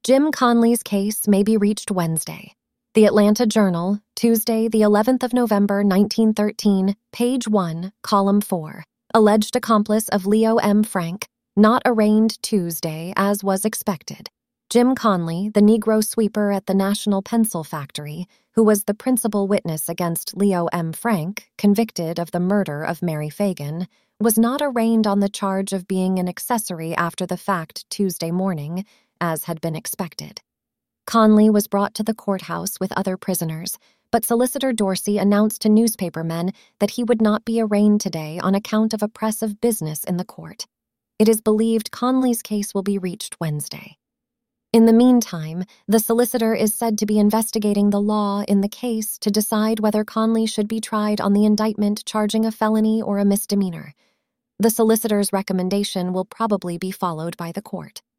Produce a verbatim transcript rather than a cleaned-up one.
Jim Conley's case may be reached Wednesday. The Atlanta Journal, Tuesday, the eleventh of November, nineteen thirteen, page one, column four. Alleged accomplice of Leo M. Frank, not arraigned Tuesday as was expected. Jim Conley, the Negro sweeper at the National Pencil Factory, who was the principal witness against Leo M. Frank, convicted of the murder of Mary Fagan, was not arraigned on the charge of being an accessory after the fact Tuesday morning, as had been expected. Conley was brought to the courthouse with other prisoners, but Solicitor Dorsey announced to newspapermen that he would not be arraigned today on account of a press of business in the court. It is believed Conley's case will be reached Wednesday. In the meantime, the solicitor is said to be investigating the law in the case to decide whether Conley should be tried on the indictment charging a felony or a misdemeanor. The solicitor's recommendation will probably be followed by the court.